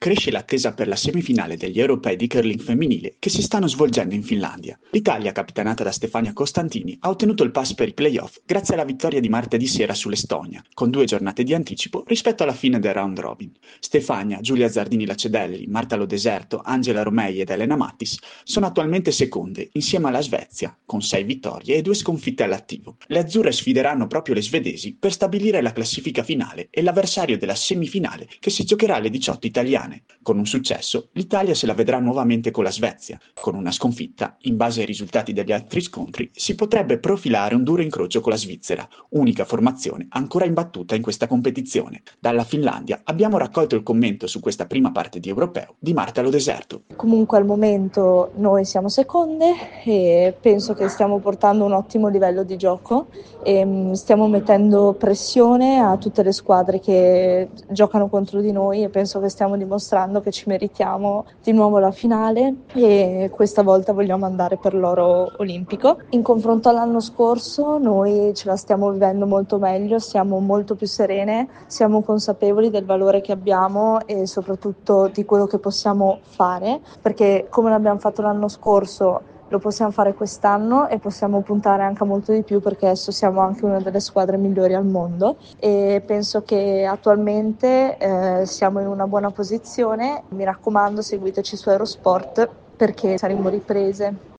cresce l'attesa per la semifinale degli europei di curling femminile che si stanno svolgendo in Finlandia. L'Italia, capitanata da Stefania Costantini, ha ottenuto il pass per i playoff grazie alla vittoria di martedì sera sull'Estonia, con 2 giornate di anticipo rispetto alla fine del round robin. Stefania, Giulia Zardini Lacedelli, Marta Lodeserto, Angela Romei ed Elena Mattis sono attualmente seconde, insieme alla Svezia, con 6 vittorie e 2 sconfitte all'attivo. Le azzurre sfideranno proprio le svedesi per stabilire la classifica finale e l'avversario della semifinale che si giocherà alle 18 italiane. Con un successo, l'Italia se la vedrà nuovamente con la Svezia. Con una sconfitta, in base ai risultati degli altri scontri, si potrebbe profilare un duro incrocio con la Svizzera, unica formazione ancora imbattuta in questa competizione. Dalla Finlandia abbiamo raccolto il commento su questa prima parte di Europeo di Marta Lodeserto. Comunque al momento noi siamo seconde e penso che stiamo portando un ottimo livello di gioco e stiamo mettendo pressione a tutte le squadre che giocano contro di noi e penso che stiamo dimostrando che ci meritiamo di nuovo la finale e questa volta vogliamo andare per l'oro olimpico. In confronto all'anno scorso noi ce la stiamo vivendo molto meglio, siamo molto più serene, siamo consapevoli del valore che abbiamo e soprattutto di quello che possiamo fare, perché come l'abbiamo fatto l'anno scorso lo possiamo fare quest'anno e possiamo puntare anche a molto di più perché adesso siamo anche una delle squadre migliori al mondo e penso che attualmente siamo in una buona posizione. Mi raccomando, seguiteci su Eurosport perché saremo riprese.